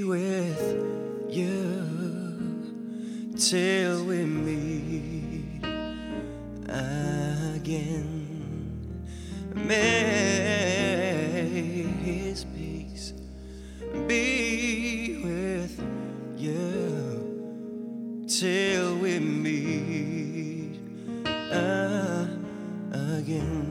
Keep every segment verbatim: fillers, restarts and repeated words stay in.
be with you till we meet again. May His peace be with you till we meet uh, again.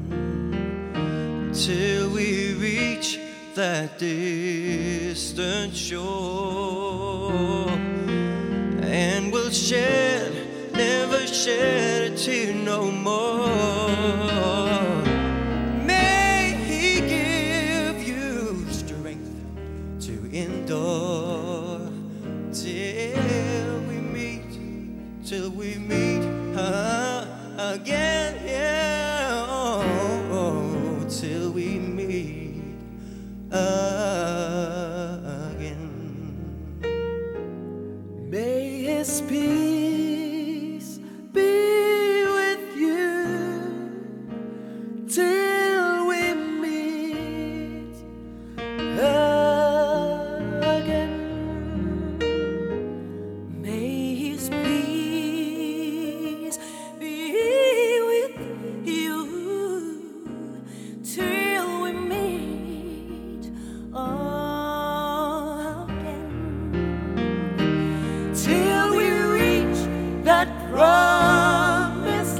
Till we reach that distant shore, and we'll shed, never shed a tear no more. May He give you strength to endure till we meet, till we meet uh, again, yeah, oh, oh, till we meet again. May His peace be with you till we meet again. May His peace be with you till we meet again. Till we reach that promised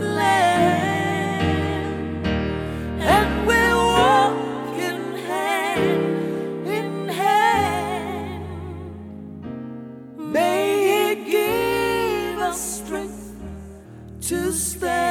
land, and we'll walk in hand in hand. May He give us strength to stand.